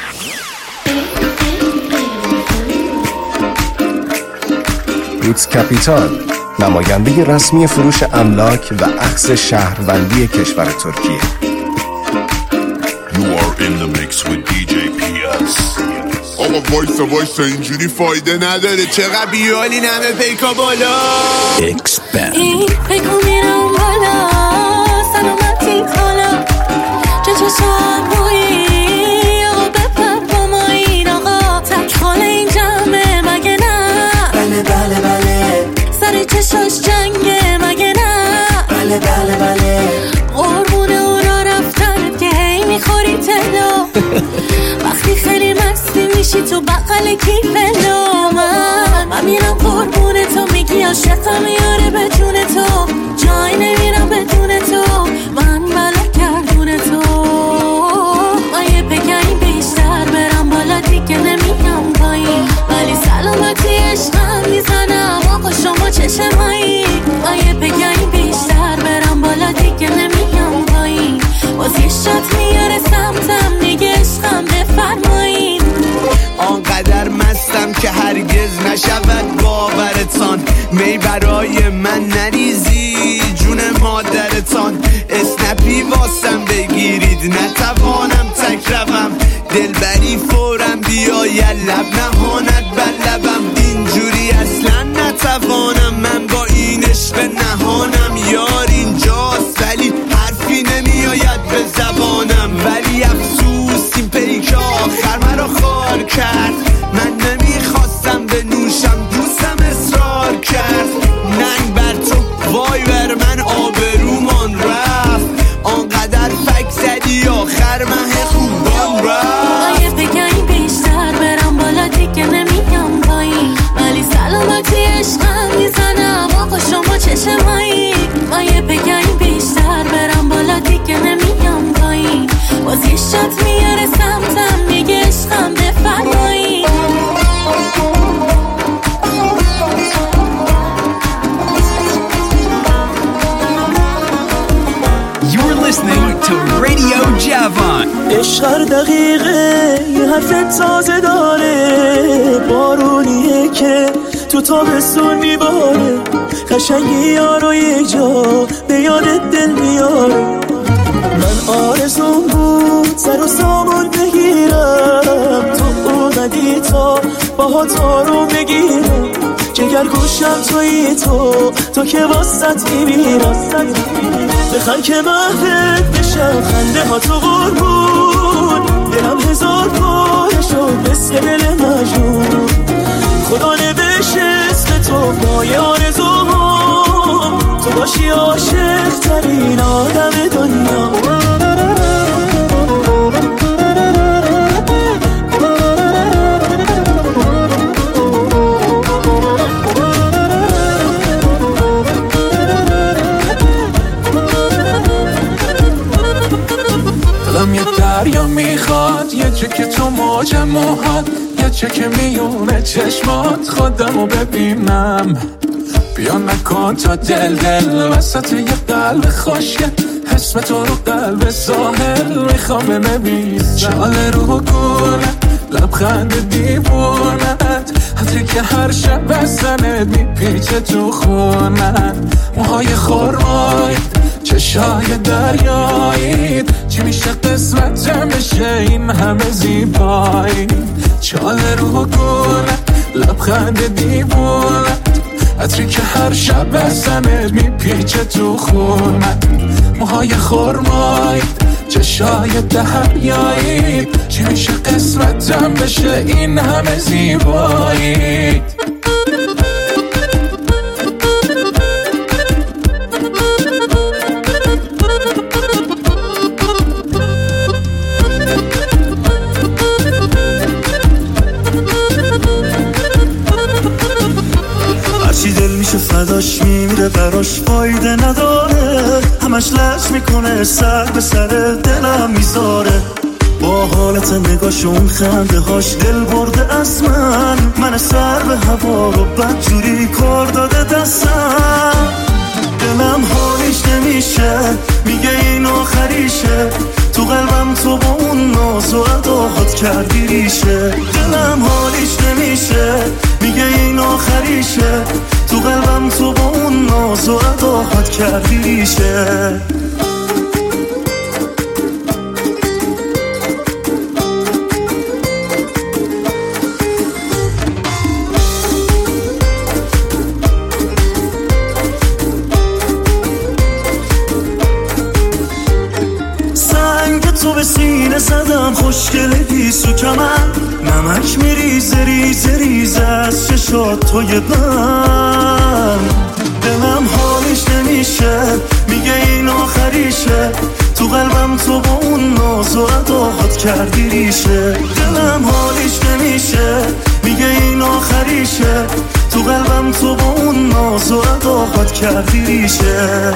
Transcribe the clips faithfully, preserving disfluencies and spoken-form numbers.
روتس کپیتال، نماینده رسمی فروش املاک و اخذ شهروندی کشور ترکیه. You are in the mix with دی جی پی اس. آقا وایسا وایسا اینجوری فایده نداره، چقدر بیالی نمه پیکا بالا. اکسپند این پیکا میرم بالا، سلامتی کالا چه چشم روی آقا بپر با ما این آقا تک خاله این جمعه مگه نه؟ بله بله بله سر چشاش جنگه مگه نه؟ بله بله بله قربون اونا رفتن که هی میخوری تلو وقتی خیلی مستی میشی تو بقل کیفلو من من میرم قربون تو میگی عاشقم یاره به جون تو جای نمیرم بدون تو من ملک گردون تو من یه بگم بیشتر برم بالا دیگه نمیگم پایین ولی سلامتی عشقم میزنم آقا شما چشمایی من یه بگم بیشتر برم بالا دیگه نمیگم پایین باز یه شات میاره سمتم میگه عشقم بفرمایین آنقدر مستم که هرگز نشود باورتان می برای من نریزی جون مادرتان اسنپی واسم بگیرید نتوانم تک روم دلبری فورم بیاید لب نهاند بر لبم اینجوری اصلا نتوانم من با این عشق نهانم یار اینجاست ولی حرفی نمیآید به زبانم ولی افسوس این پیک آخر مرا خار کرد من نمیخواستم بنوشم دوستم اصرار کرد ننگ بر تو وای بر من آبرومان رفت آنقدر فک زدی آخر مه خوبان رفت یه بگم بیشتر برم بالا دیگه نمیگم پایین ولی سلامتی عشقم میزنم آقا شما چشمایی من یه بگم بیشتر برم بالا دیگه نمیگم پایین باز یه شات میاره سمتم میگه عشقم بفرمایین You're listening to Radio Javan. عشق هر دقیقه یه حرف تازه داره بارونیه که تو تابستون میباره قشنگی یارو یک جا به یاد دل میاره من آرزون بود سر و سامان بگیرم تو اومدی تا باهات آروم بگیرم جگر گوشم توی تو تو که واسط میمیرم بخن که محفت بشم خنده ها تو قربون دلم هزار پاره شد مثل دل مجنون خدا نوشت اسم تو مای آرزوم تو باشی عاشق ترین آدم دنیا دلم یه دریا میخواد یه چه که تو موج موهات یه چه که میونه چشمات خودمو ببینم بیا نکن تا دل دل وسط یه قلب خوشگل اسم تو رو قلب ساحل میخوام بنویسم شعله رو گونه لبخند دیوونت حتی که هر شب بستنت میپیچه تو خونت موهای خرمایی چشای دریایید چی میشه قسمتم بشه این همه زیبایی چاله رو گونه لبخند دیوونت عطری که هر شب بزنت میپیچه تو خونت موهای خرمایی چشای دریایید چی میشه قسمتم بشه این همه زیبایی فداش میمیره براش فایده نداره همش لش میکنه سر به سر دلم میذاره با حالت نگاش اون خنده هاش دل برده از من من سر به هوا رو بدجوری کار داده دستم دلم حالیش نمیشه میگه این آخریشه تو قلبم تو با اون ناز و اداهات کردی ریشه. دلم حالیش نمیشه میگه این آخریشه، تو قلبم تو با اون ناز و عداهات کردی ریشه. تو به سینه زدم خوشگل دیسو کمن، نمک میریزه ریزه ریزه از چشات توی من. دلم حالش نمیشه میگه این آخریشه، تو قلبم تو با اون ناز و عداهات کردی ریشه. دلم حالش نمیشه میگه این آخریشه، تو قلبم تو با اون ناز و عداهات کردی ریشه.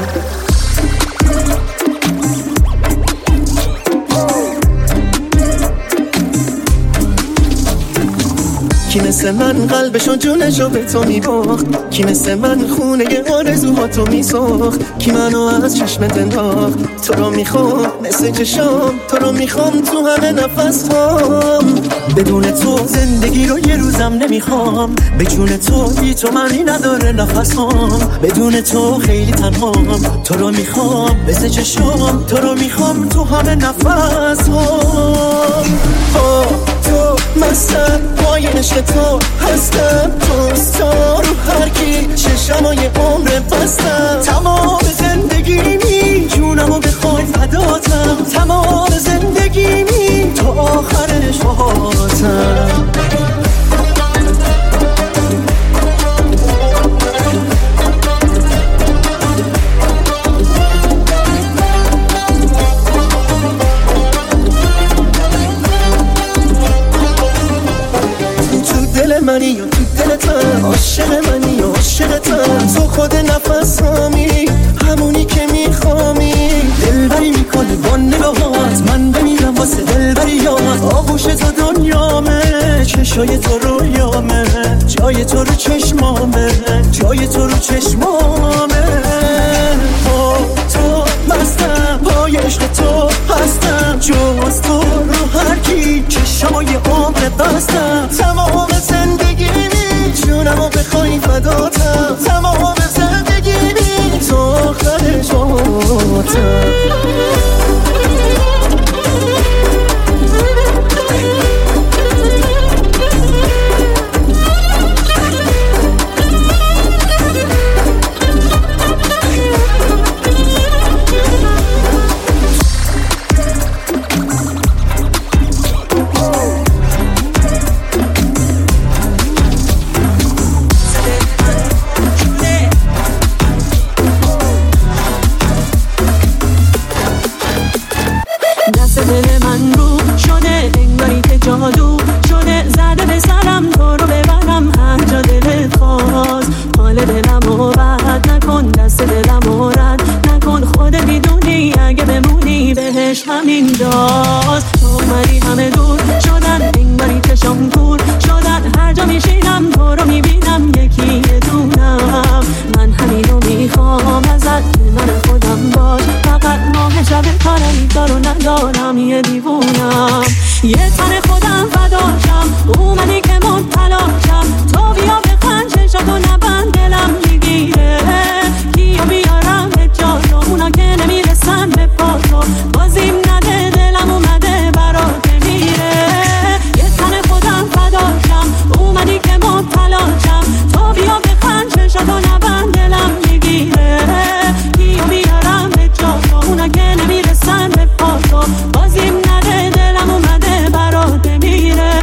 کی مثل من قلبشو جونشو به تو میباخت، کی مثل من خونه آرزوهاتو میساخت، کی منو از چشمت انداخت. تو رو میخوام مثل چشام، تو رو میخوام تو همه نفس هام. بدون تو زندگی رو یه روزم نمیخوام، به جون تو بی تو منی نداره نفس هام. بدون تو خیلی تنهام، تو رو میخوام مثل چشام، تو رو میخوام تو همه نفس هام. تو مستم پای عشق تو هستم، تو ستا رو هر کی چشمای عمر بستم. تمام زندگیمی جونمو بخوای فداتم، تمام زندگیمی تو آخر شباتم. منی یا تو دلتم، عاشق منی یا عاشقتم. تو خود نفسامی همونی که میخوامی، دلبری میکنه با نگاهات، من بمیرم واسه دلبریات. آغوش تو دنیامه، چشای تو رویامه، جای تو رو چشمامه، جای تو رو چشمامه. با تو مستم پای عشق تو هستم، جز تو رو هر کی چشمای عمر بستم. تمام زندگیمی جونمو بخوای فداتم، تمام زندگیمی تو آخر شباتم. همین داز تو اومدی همه دور شدن، انگاری چشم کور شدن. هر جا میشینم تو رو میبینم یکی دونم. من همین رو میخوام ازت که من خودم باش، فقط ماه شب کارایی دارو ندارم یه دیوونم. یه تن خودم فداشم اومدی که مبتلاشم، تو بیا بخند چشاتو نبند دلم میگیره. کیو بیارم به جاشو اونا که نمیرسن به پاشو، بازیم نده دلم اومده برات میره. یه تن خودم فداشم اومدی که مبتلاشم، تو بیا بخند چشاتو نبند دلم میگیره. کیو بیارم به جاشو اونا که نمیرسن به پاشو، بازیم نده دلم اومده برات میره.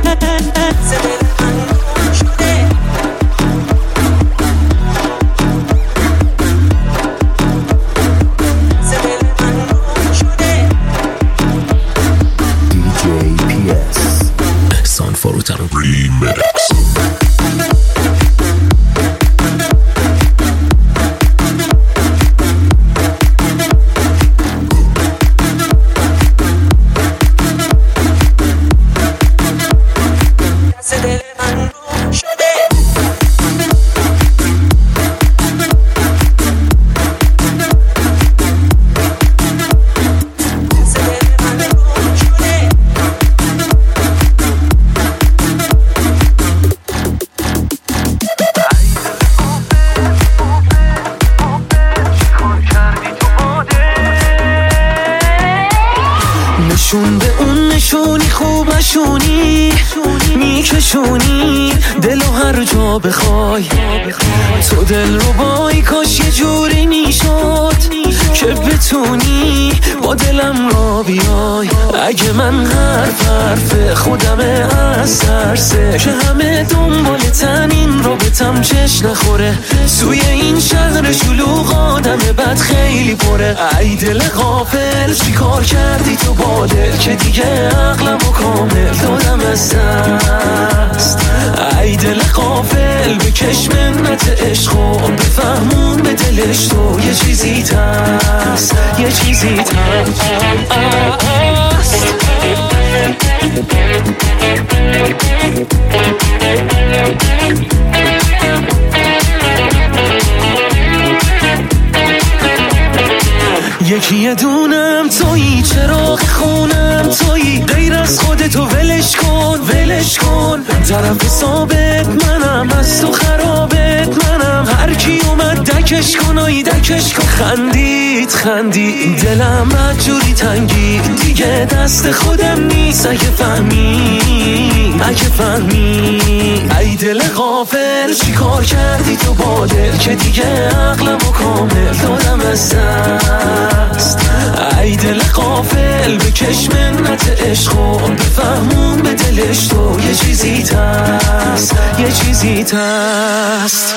چون نشونی خوب نشونی میکشونی دلو هر جا بخوای تو دل رو بای کاش یه جوری میشد که بتونی با دلم را بیای اگه من حرف حرف خودمه از ترسه که همه دنبالتن این رابطم چش نخوره توی این شهر شلوغ آدم بد خیلی پره ای دل غافل چی کار کردی تو با دل که دیگه عقلم و کامل دادم از دست ای دل غافل بکش منت عشق و بفهمون به دلش تو یه چیزی هست یه چیزی هست یکی دونم تویی چراغ خونم تویی غیر از خودتو ولش کن ولش کن طرف ثابت منم از تو خرابت منم هر کی اومد دکش کن آی دکش کن خندید خندید دلم مجوری تنگی دیگه دست خودم نیست اگه فهمی اگه فهمی ای دل غافل چی کار کردی تو با دل که دیگه عقلم و کامل دادم از دست ای دل غافل بکش منت عشق و بفهمون به دلش تو یه چیزی هست یه چیزی هست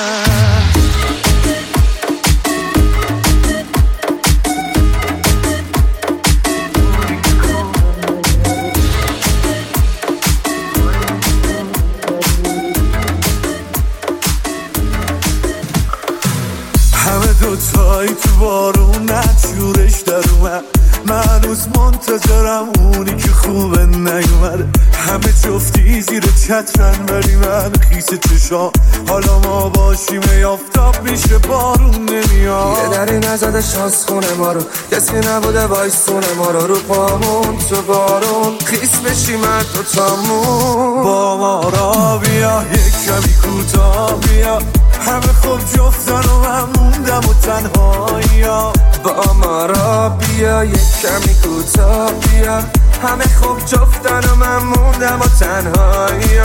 دوتایی تو بارون نجورش در اومد من هنوز منتظرم اونی که خوبه نیومده همه جفتی زیر چترن ولی من خیس چشام حالا ما باشیم یافتاب میشه بارون نمیاد یه دری نزده شانس خونه ما رو کسی نبوده وایسونه ما رو رو پامون تو بارون خیس بشیم دوتامون با ما را بیا یک کمی کوتاه بیا همه خوب جفتن و من موندم و تنهایی با ما را بیا یک کمی کوتاه بیا همه خوب جفتن و من موندم و تنهایی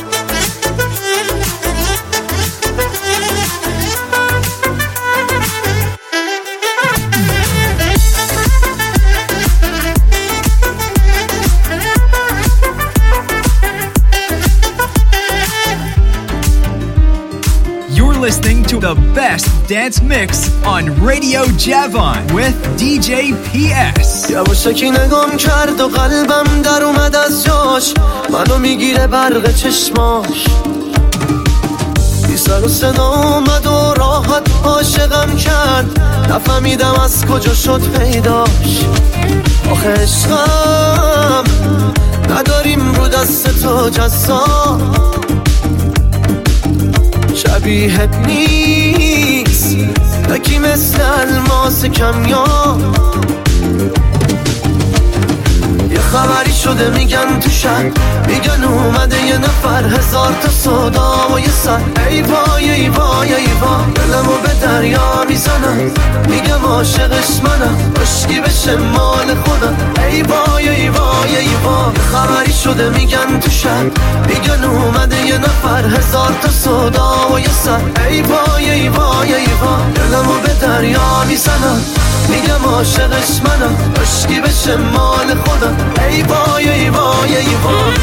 Listening to the best dance mix on Radio Javon with دی جی پی اس. یواشکی نگام کرد و قلبم در اومد از جاش منو میگیره برق چشماش بی سر و صدا اومد و راحت عاشقم کرد نفهمیدم از کجا شد پیداش آخه عشقم نداریم رو دست تو جزا شبیهت نیست یکی مثل الماس کمیاب یه خبری شده میگن تو شهر میگن اومده یه نفر هزار تا صدا و یه سر ای وای ای وای ای وای دلمو به دریا میزنم میگم عاشقش منم عشقی بشه مال خودم ای وای ای وای ای وای خبری شده میگن تو شهر میگن اومده یه نفر هزار تا صدا و یه سر ای وای ای وای ای وای دلمو به دریا میزنم میگم عاشقش منم عشقی بشه مال خودم ای وای ای وای ای وای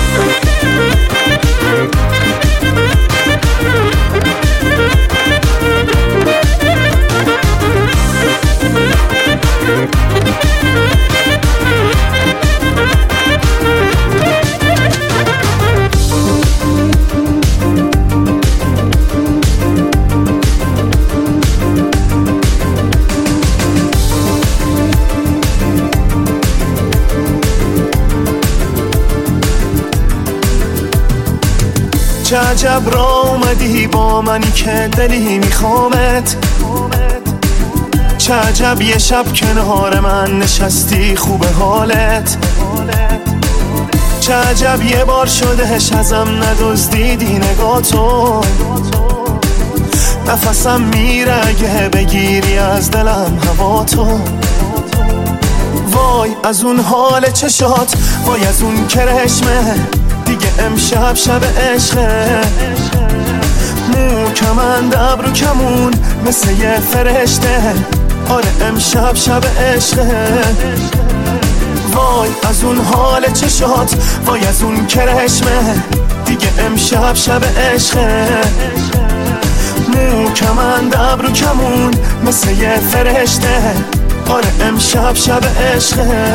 چه عجب را اومدی با منی که دلی میخوامت چه عجب یه شب کنار من نشستی خوب حالت چه عجب یه بار شدهش ازم ندزدیدی نگاتو نفسم میره اگه بگیری از دلم هوا تو وای از اون حال چشات، وای از اون کرشمه، دیگه امشب شب عشقه. مو کمند ابرو کمون مثل یه فرشته، آره امشب شب عشقه. وای از اون حال چشات، وای از اون کرشمه، دیگه امشب شب عشقه. مو کمند ابرو کمون مثل یه فرشته، آره امشب شب عشقه.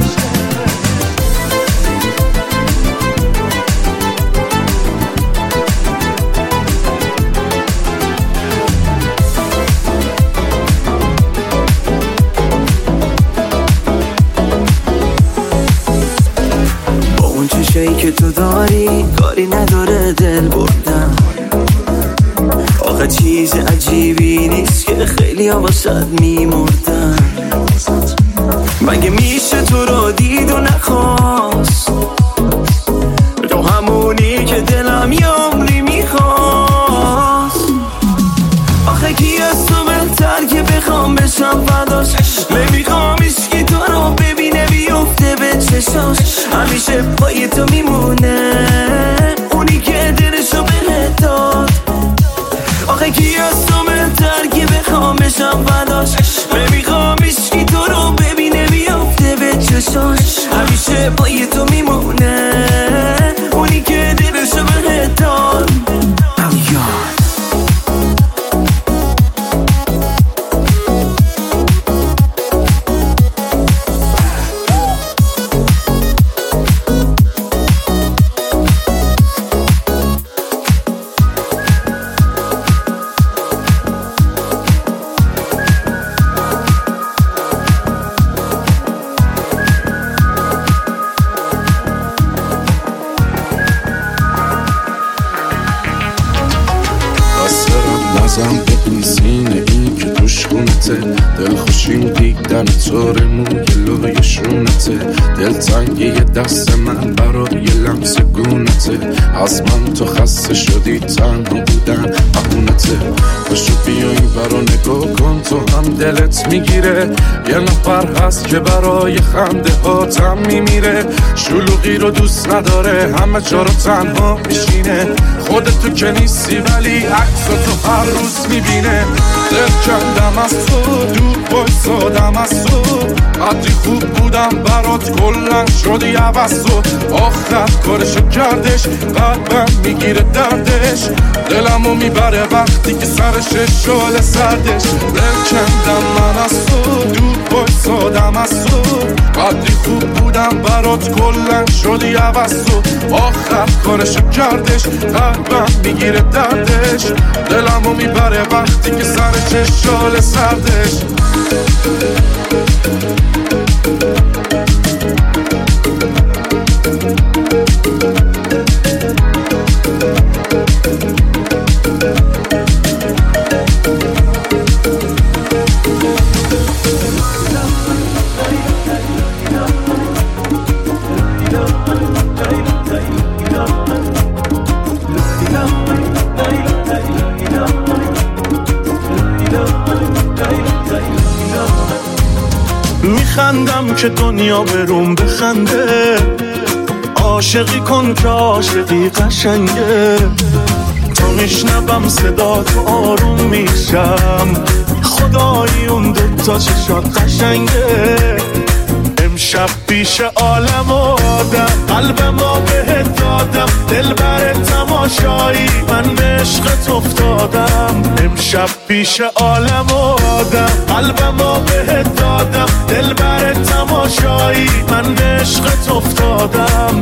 با اون چشایی که تو داری کاری نداره دل بردم. آخه چیز عجیبی نیست که خیلی ها واسد میمردن. مگه میشه تو رو دید و نخواست، تو همونی که دلم یه عمری میخواست. آخه کی از تو بهتر که بخوام بشم فداش، نمیخوام عشقی تو رو ببینه بیفته به چشاش. همیشه پای تو میمونه اونی که دلشو بهت داد. آخه کی از تو بهتر که بخوام بشم فداش، نمیخوام عشقی تو رو ببینه بیفته به چشاش. همیشه پای تو میمونه اونی که دلشو بهت داد. نزم به این سینه این که توش خونته، دل خوشیم دیدن طور موی لوی شونته. دل تنگی دست من برای لمس گونته، از من تو خسته شدی تنها بودن بهونته. بشو بیا این برا نگاه کن تو هم دلت میگیره، یه نفر هست که برای خنده هاتم میمیره. شلوغی رو دوست نداره همه جا رو تنها میشینه، خودت تو که نیستی ولی عکس تو هر روز میبینه. دل کندم از تو دور بایستادم از تو، قدری خوب بودم برات کلن شدی عوض تو. آخر کارشو کردش قلبم میگیره دردش، دلمو میبره وقتی که سرش شعله سردش. دل کندم من از تو دور بایستادم از تو، قدری خوب بودم برات کلن شدی عوض تو. آخر کارشو کردش قلبم میگیره دردش، دلمو میبره وقتی که سرش شعله سردش. میخندم که دنیا بروم بخنده، عاشقی کن که عاشقی قشنگه. تا میشنبم صدا تو آروم میشم، خدایی اون دوتا چشات قشنگه. امشب پیش عالم و آدم قلبم رو بهت دادم، دل بر تماشایی من به عشقت افتادم. امشب پیش عالم و آدم قلبم رو بهت دادم، دل بر تماشایی من به عشقت افتادم.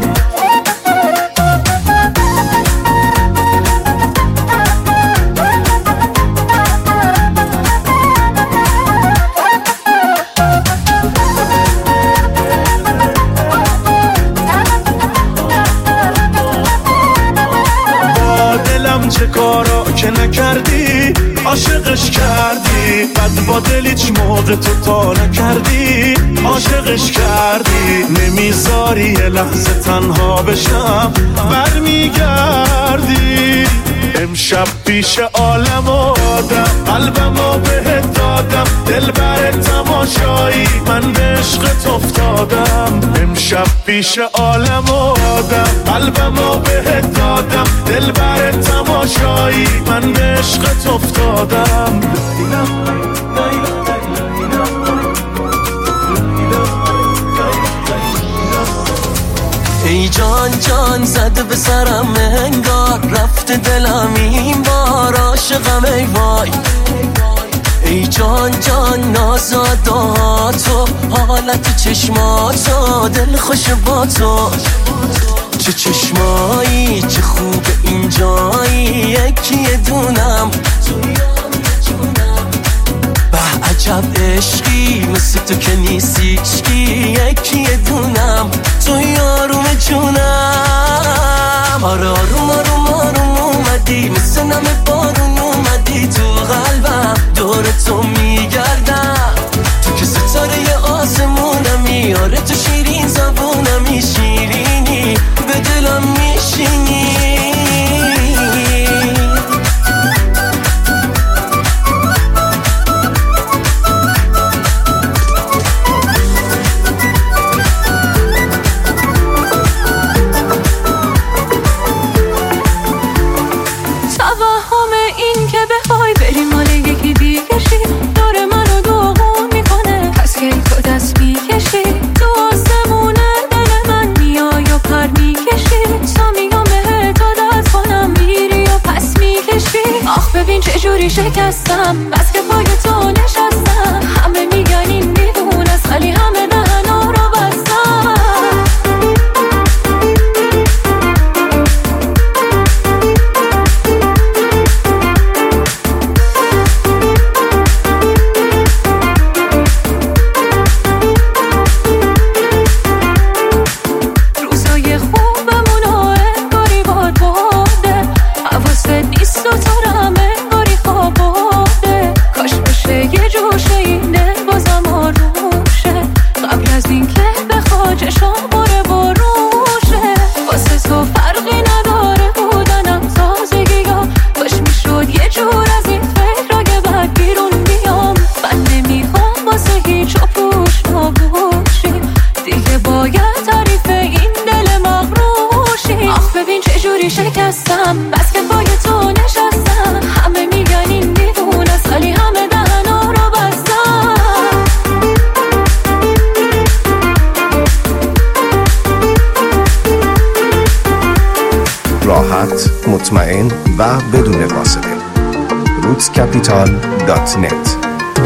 چه کارا که نکردی عاشقش کردی، بد با دل هیچ موقع تو تا نکردی عاشقش کردی. نمیذاری یه لحظه تنها بشم برمیگردی. امشب پیش عالم و آدم قلبمو بهت دادم دل بر تماشایی من به عشقت افتادم امشب پیش عالم و آدم قلبمو بهت دادم دل بر تماشایی من به عشقت افتادم ای جان جان زده به سرم انگار رفته دلم این بار عاشقم ای وای ای جان جان نازاداتو حالت چشماتو دل خوش با تو چه چشمایی چه خوب اینجایی یکی دونم به عجب عشقی مثل تو که نیستیشکی یکی دونم تو یاروم جونم آره آروم آروم آروم اومدی مثل نم بارون اومدی تو قلبم دور تو میگردم تو که ستاره آسمونمی آره تو شیرین زبونمی شیرینی به دلم میشینی ببین چه جوری شکستم بس که پای تو نشستم همه میگن این میدون است ولی همه دهنا رو بستم روزای خوبمون و انگاری باد باده حواست نیست و تو شکستم بس که پای تو نشستم همه میگن این میدون است ولی همه دهنا رو بستم راحت، مطمئن و بدون واسطه. روت کپیتال دات نت.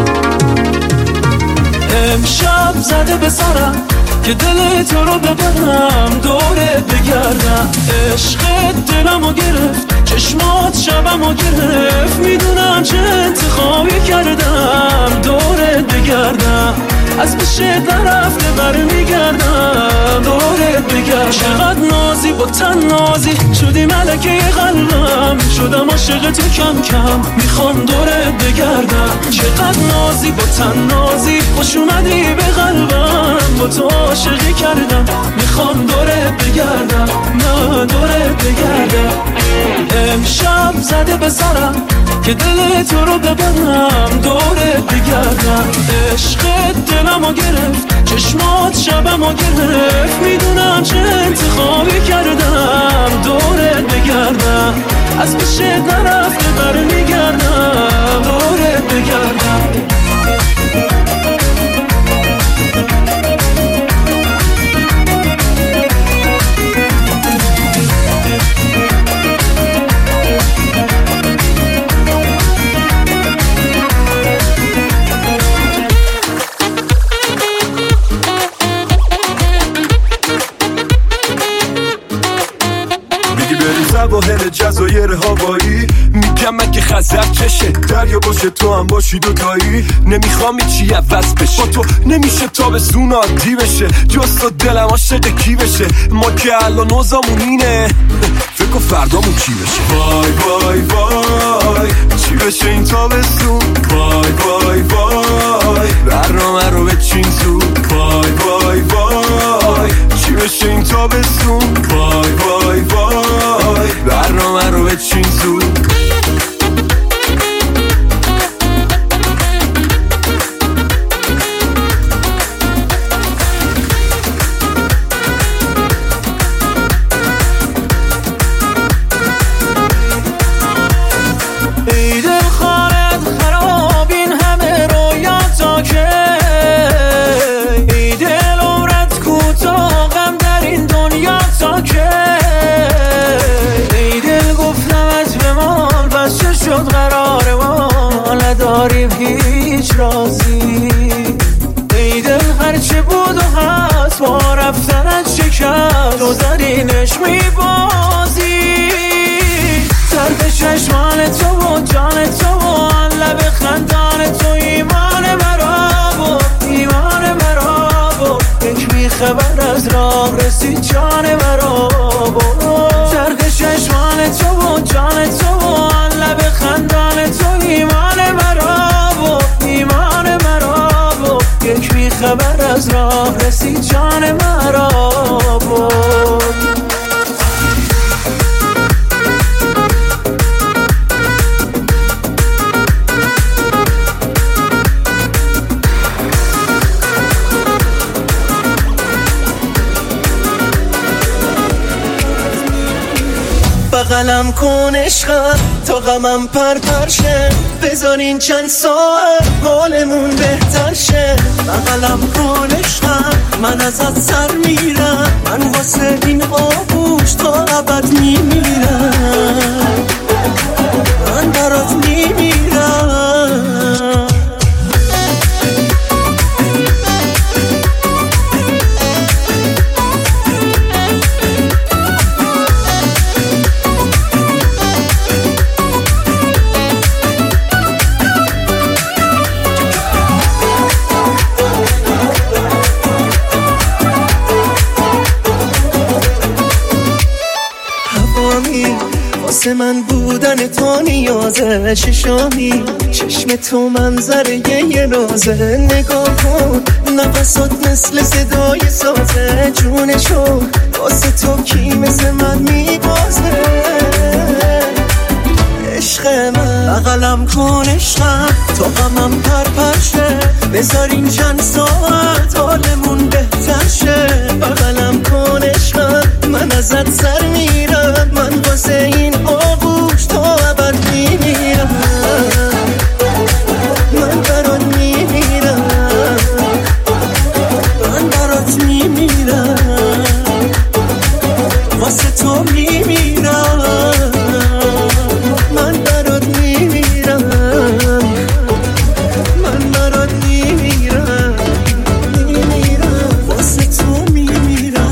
امشب زده به سرم که دل تو رو ببرم دوره بگردم عشقت دلمو گرفت چشمات شبمو گرفت میدونم چه انتخابی کردم دوره بگردم از پیشت نرفته برمیگردم دوره بگردم چقدر نازی با تن نازی شدی ملکه قلبم شدم عاشق تو کم کم میخوام دوره بگردم چقدر نازی با تن نازی خوش اومدی به قلبم با تو عاشقی کردم میخوام دوره بگردم نه دوره بگردم امشب زده به سرم که دل تو رو ببرم دوره بگردم عشقت دلمو گرفت چشمات شبمو گرفت میدونم چه انتخابی کردم دوره بگردم از پیشت نرفته برمیگردم دوره بگردم سواحل جزایر هوایی میگم من که خزر کشه دریا باشه تو هم باشی دوتایی نمیخوام چی عوض بشه با تو نمیشه تابستون عادی بشه جست و دلم عاشق کی بشه ما که الان اوضاعمون اینه فکر کن فردامون چی بشه وای وای وای چی بشه این تابستون وای وای وای برنامه رو بچین زود وای وای وای چی بشه این تابستون وای وای وای برنامه رو بچین زود ای دل گفتم از بمان پس چه شد قرار ما نداریم هیچ رازی ای دل هرچه بود و هست با رفتنت شکست تو درینش میبازی درد چشمان تو و جان تو و آن لب خندان تو ایمان مرا بود ایمان مرا بود یک بیخبر از راه رسید جان مرا بود درد چشمان تو و جان تو و آن لب خندان تو ایمان مرا بود ایمان مرا بود یک بیخبر از راه رسید جان مرا بود بغلم کن عشقم تا غمم پر پرشه بذارین چند ساعت حالمون بهتر شه بغلم کن عشقم من ازت سر میرم من واسه این آغوش تا ابد میمیرم من برات میمیرم واسه من بودن تو نیازه چشامی چشم تو منظره یه نازه نگاه کن نفسات مثل صدای سازه جونشو واسه تو کی مثل من میبازه عشق من بغلم کن عشقم تا غمم پر پرشه بذارین چند ساعت حالمون بهتر شه بغلم کن عشقم من ازت سر میرم من واسه این آغوش تا ابد میمیرم من برات میمیرم من برات میمیرم واسه تو میمیرم من برات میمیرم من برات میمیرم میمیرم واسه تو میمیرم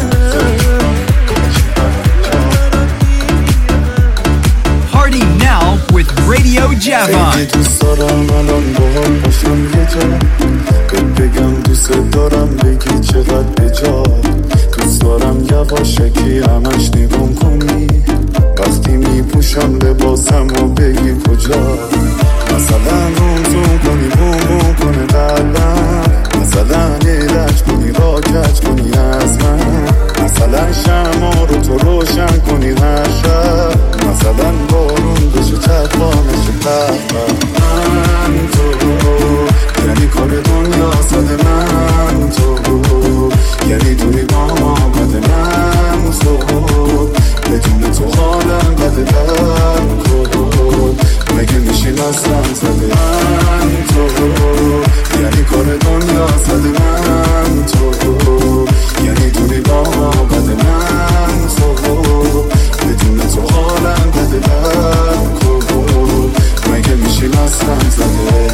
Party now with Radio Javon. خیلی دوست دارم الان باهات باشم یه جا بهت بگم دوست دارم بگی چقدر بجا دوست دارم یواشکی همش نگم کنی وقتی میپوشم لباسم و بگی کجا مثلا روم زوم کنی بوم بوم کنه قلبم مثلا ایدش کنی را کج کنی از من مثلا شما رو تو روشن کنی هر شب مثلا بارون بشه چطفانش قلبم من تو یعنی کار دنیا صد من تو یعنی دوری با ما بده من تو بدون تو حالم بده در کن مگه میشین اصلا زده من تو یعنی کار دنیا صد من تو یعنی دوری با ما بده من تو بدون تو حالم بده در کن مگه میشین اصلا زده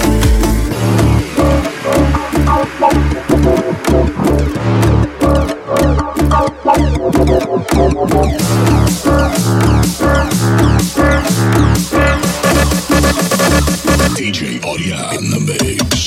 D J Audio in the mix.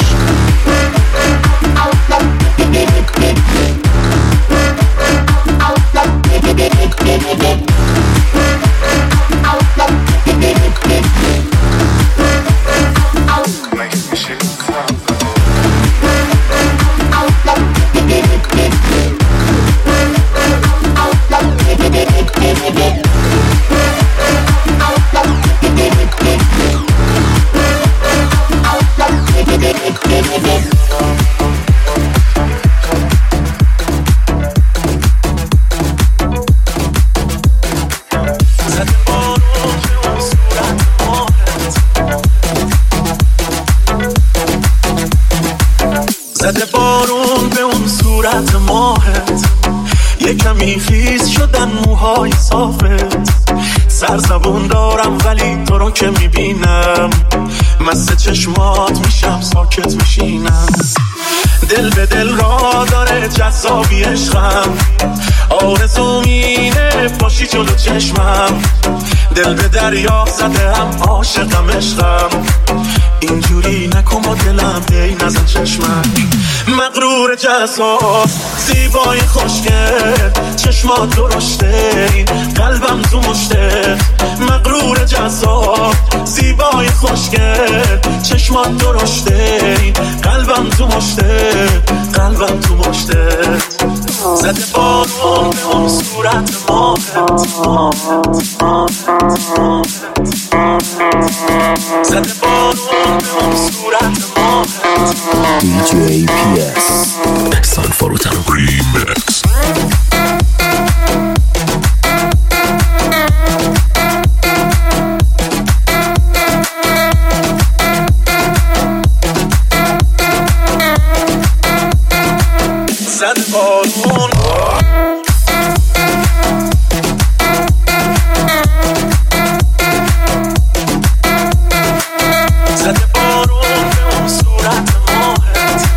Baby زیبای صافت، سرزبون دارم ولی تو رو که میبینم مست چشمات میشم ساکت میشینم. دل به دل را داره جذابی عشقم، آرزو مینه باشی جلو چشمم. دل به دریا زده هم عاشقم عشقم، اینجوری نکن با دلم دی نزن چشمک. مغرور جذاب زیبای خوشگل، چشمات درشته این قلبم تو مشته. مغرور جذاب زیبای خوشگل، چشمات درشته این قلبم تو مشته. قلبم تو مشته. زده بارون به اون صورت ماهت، زده بارون به اون صورت ماهت. دی جی پی اس احسان فروتن ریمکس. زده بارون زده بارون به اون صورت ماهت.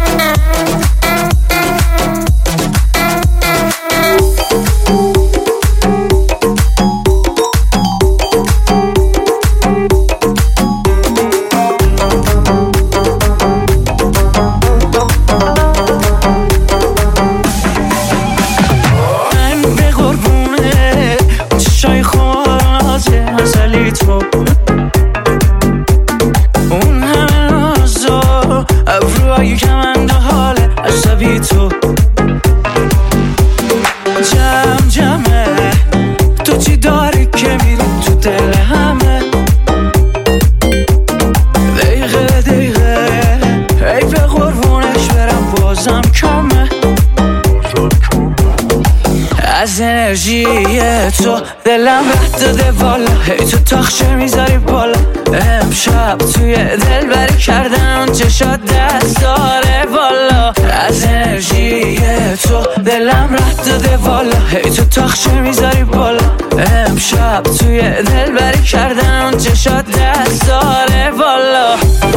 انرژی تو دلم رد داده والا، هی تو تاخچه میذاری بالا. امشب توی دل بری کردم چشات دست داره والا. از انرژی تو دلم رد داده والا، هی تو تاخچه میذاری بالا. امشب توی دل بری کردم چشات دست داره والا.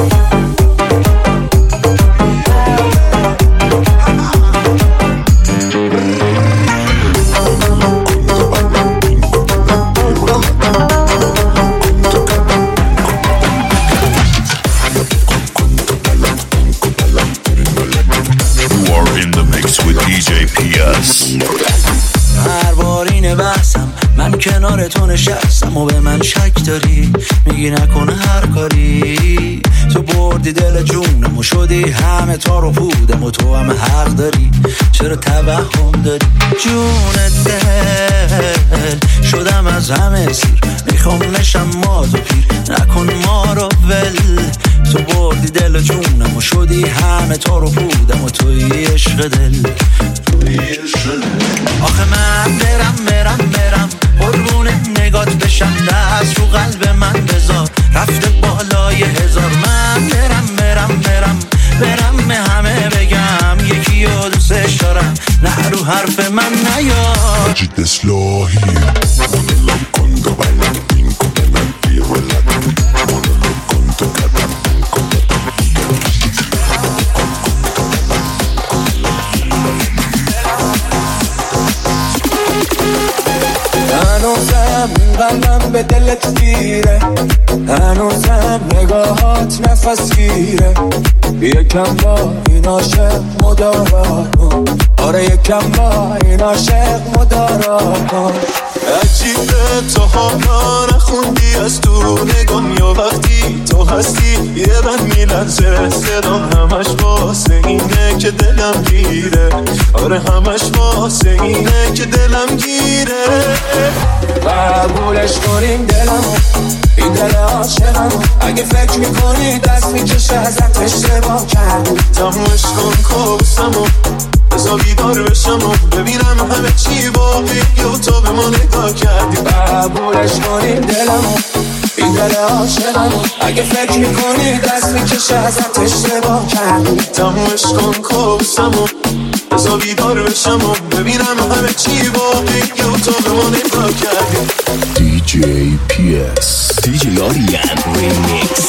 هر بار اینه بحثم من کنار تو نشستم و به من شک داری، میگی نکنه هر کاری. تو بردی دل جونم و شدی همه تا رو پودم و تو هم حق داری. چرا توهم داری جونت دل شدم از همه سیر، میخوام نشم ماز و پیر نکن ما رو ول. تو بردی دل جونم و شدی همه تا رو پودم و توی عشق دل. آخه من برم برم برم قربون نگات بشم، دست رو قلب من بذار رفته بالای هزار. من برم برم برم برم به همه بگم یکی رو دوستش دارم، نه رو حرف من نیا. Agite slohi Monolo conto bailan pinco Bailan tiro el lago Monolo conto cada pinco هنوزم این قلبم به دلت گیره، هنوزم نگاهات نفس گیره. یکم با این عاشق مدارا کن، آره یکم با این عاشق مدارا کن. عجیبه تو حالا نخوندی از تو نگم، یا وقتی تو هستی یه من میلنزه صدام. همش واسه اینه که دلم گیره، آره همش واسه اینه که دلم گیره. قبولش کنیم دلمو، این دل عاشقم. اگه فکر میکنی دست میکشه ازت اشتباه کردی. تمومش کن کابوسمو بزا بیدار بشم و ببینم همه چی واقعیه و تو به ما نگاه کردی. قبولش کنیم دلمو، این دل عاشقم. اگه فکر میکنی دست میکشه ازت اشتباه کردی. تمومش کن کابوسمو بزا بیدار بشم و ببینم همه چی واقعیه و تا به ما نگاه کردیم. دی جی پی اس دی جی آریان ریمیکس.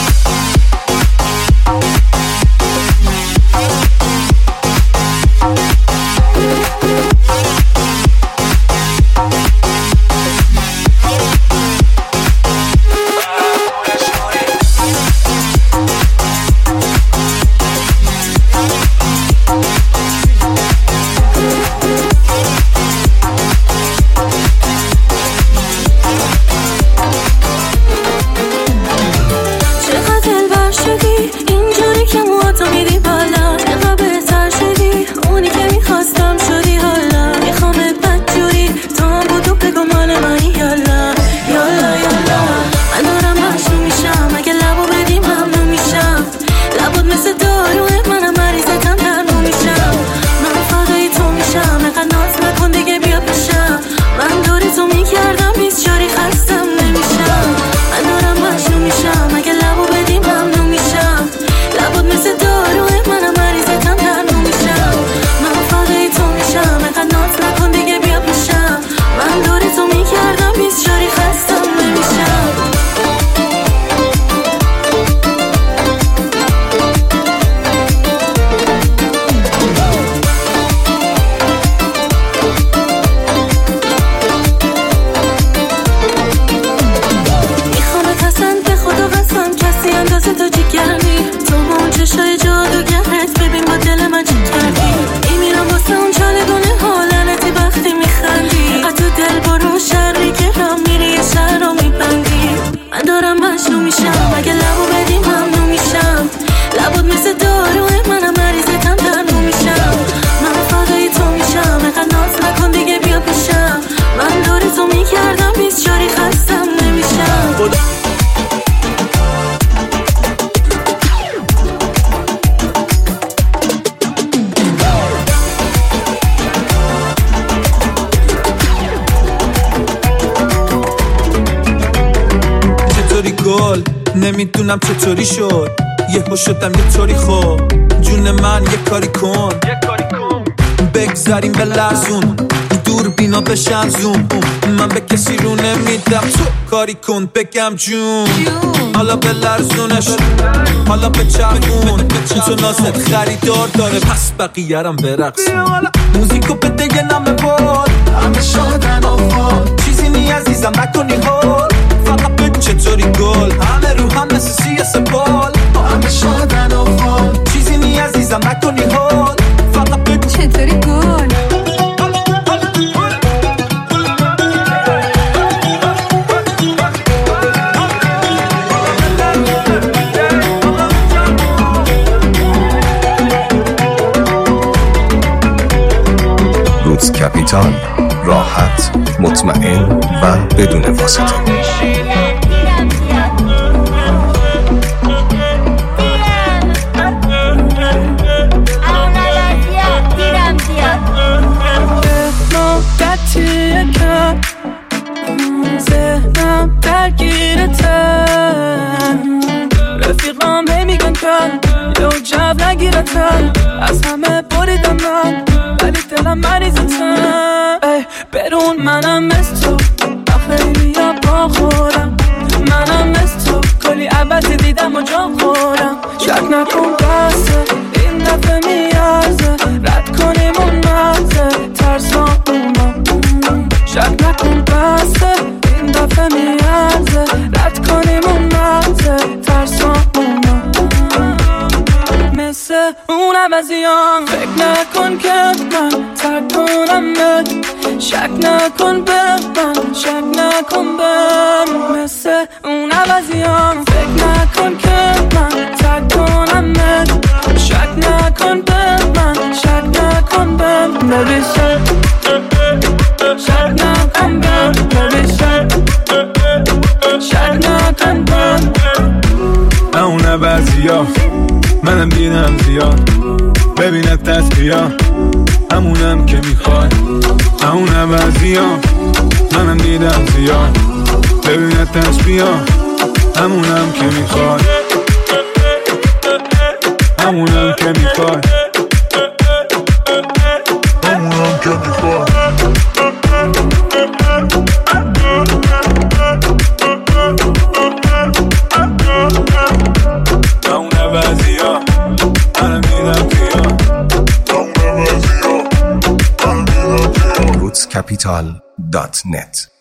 نمیدونم چطوری شد یهو شدم یه طوری خوب جون من یه کاری کن بگذاریم به لرزون دور بینا بشم زوم من به کسی رو نمیدم تو کاری کن بگم جون حالا به لرزونش حالا به چرخون تو نازت خریدار داره پس بقیه‌رم برقص موزیکو بده یه نمه باد همه شادن آفا چیزی نی عزیزم نکنی حال فقط بگو چطوری گل همه رو هم مثل سیه سپال همه شادن آفا چیزی نی عزیزم نکنی حال فقط بگو چطوری گل روز کپیتان، راحت، مطمئن و بدون واسطه. ذهنم درگیرتن رفیقام هی میگن کن یو جو نگیرتن از همه بریدم من ولی دلم مریضتن ای برون منم مثل تو خیلی یا با خورم منم مثل تو کلی عبدی دیدم و جا خورم شک نکن بسه این دفعه میارزه رد کنیم اون مرزه ترسا اونا شک نکن بسه این دفعه میارزه رد کنیم اون مرزه ترسا اونا مثل اون عوضیان فکر نکن که من ترک کنم بد شک نکن به من شک نکن به من مثل اون عوضیان فکر نکن که من ترک کنم بد شک نکن به من شک نکن به من شک نکن به من شک نکن به من اون عوضیان منم دیدم زیاد ببینت دست بیا همونم که میخوای همون عوضیام منم دیدم زیاد ببینت دست بیا همونم که میخوای همونم که میخوای همونم که میخوای اون عوضی ها منم میدم کیا roots capital dot net